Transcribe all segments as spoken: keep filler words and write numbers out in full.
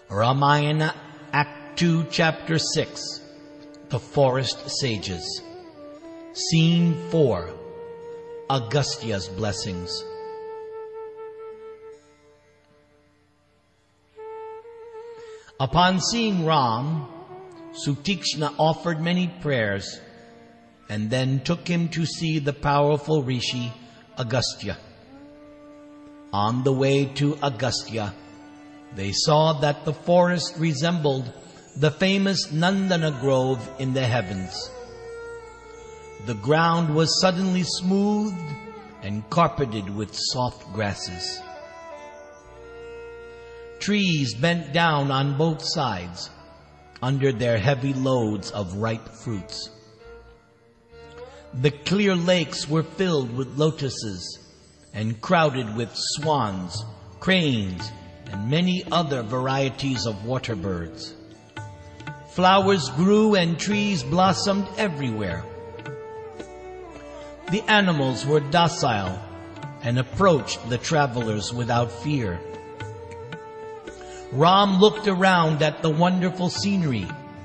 Ramayana, Act two, Chapter six, The Forest Sages. Scene four, Agastya's Blessings. Upon seeing Ram, Sutikshna offered many prayers and then took him to see the powerful Rishi Agastya. On the way to Agastya, they saw that the forest resembled the famous Nandana Grove in the heavens. The ground was suddenly smoothed and carpeted with soft grasses. Trees bent down on both sides under their heavy loads of ripe fruits. The clear lakes were filled with lotuses and crowded with swans, cranes, and many other varieties of water birds. Flowers grew and trees blossomed everywhere. The animals were docile and approached the travelers without fear. Ram looked around at the wonderful scenery.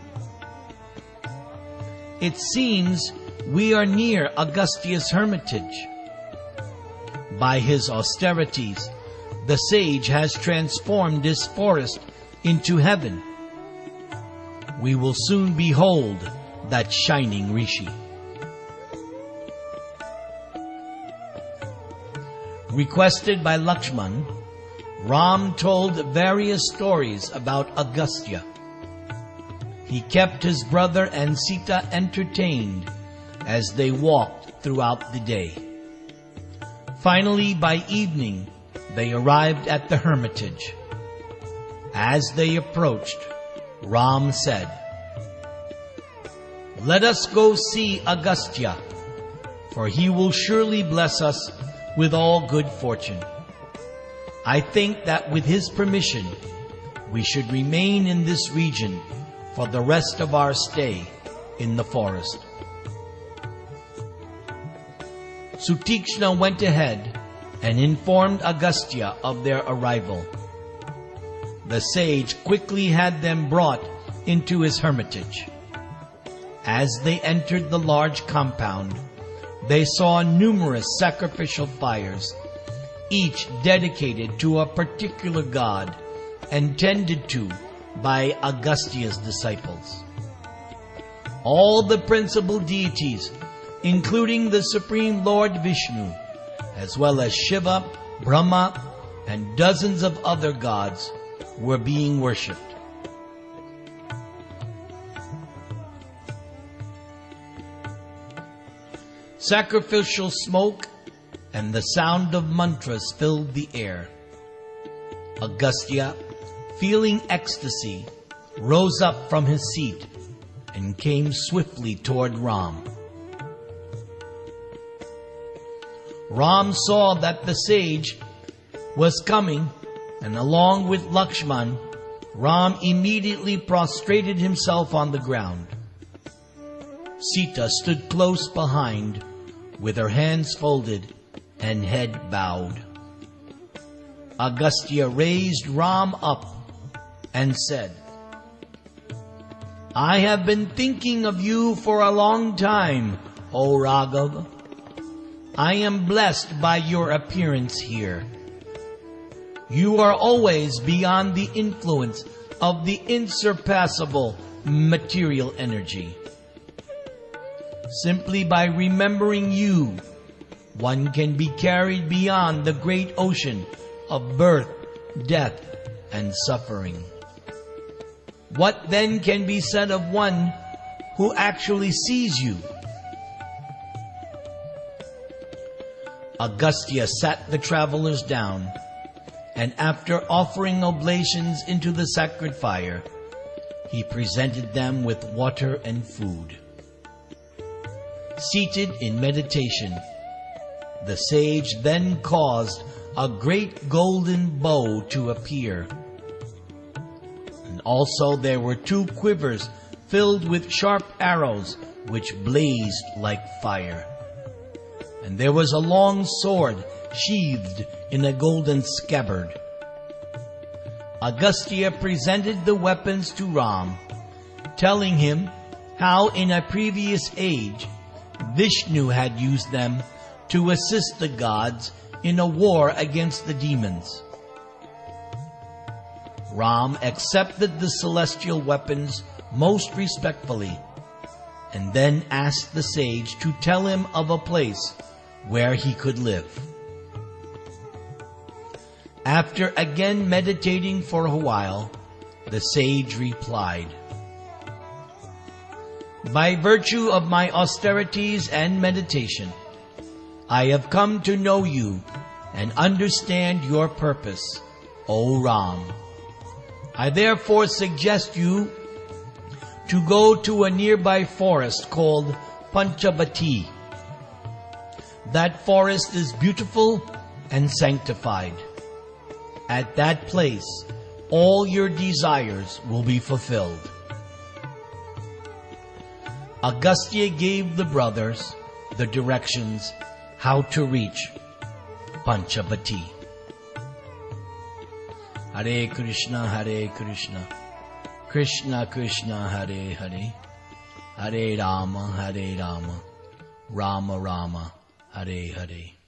It seems we are near Agastya's hermitage. By his austerities, the sage has transformed this forest into heaven. We will soon behold that shining Rishi. Requested by Lakshman, Ram told various stories about Agastya. He kept his brother and Sita entertained as they walked throughout the day. Finally, by evening, they arrived at the hermitage. As they approached, Ram said, "Let us go see Agastya, for he will surely bless us with all good fortune. I think that with his permission, we should remain in this region for the rest of our stay in the forest." Sutikshna went ahead and informed Agastya of their arrival. The sage quickly had them brought into his hermitage. As they entered the large compound, they saw numerous sacrificial fires, each dedicated to a particular god and tended to by Agastya's disciples. All the principal deities, including the Supreme Lord Vishnu, as well as Shiva, Brahma, and dozens of other gods, were being worshipped. Sacrificial smoke and the sound of mantras filled the air. Agastya, feeling ecstasy, rose up from his seat and came swiftly toward Ram. Ram saw that the sage was coming, and along with Lakshman, Ram immediately prostrated himself on the ground. Sita stood close behind, with her hands folded and head bowed. Agastya raised Ram up and said, "I have been thinking of you for a long time, O Raghav. I am blessed by your appearance here. You are always beyond the influence of the insurpassable material energy. Simply by remembering you, one can be carried beyond the great ocean of birth, death, and suffering. What then can be said of one who actually sees you?" Agastya sat the travelers down, and after offering oblations into the sacred fire, he presented them with water and food. Seated in meditation, the sage then caused a great golden bow to appear. And also there were two quivers filled with sharp arrows which blazed like fire. And there was a long sword sheathed in a golden scabbard. Agastya presented the weapons to Ram, telling him how in a previous age Vishnu had used them to assist the gods in a war against the demons. Ram accepted the celestial weapons most respectfully, and then asked the sage to tell him of a place where he could live. After again meditating for a while, the sage replied, "By virtue of my austerities and meditation, I have come to know you and understand your purpose, O Ram. I therefore suggest you to go to a nearby forest called Panchavati. That forest is beautiful and sanctified. At that place, all your desires will be fulfilled." Agastya gave the brothers the directions how to reach Panchavati. Hare Krishna, Hare Krishna, Krishna Krishna, Hare Hare, Hare Rama, Hare Rama, Rama Rama, Hare Hare.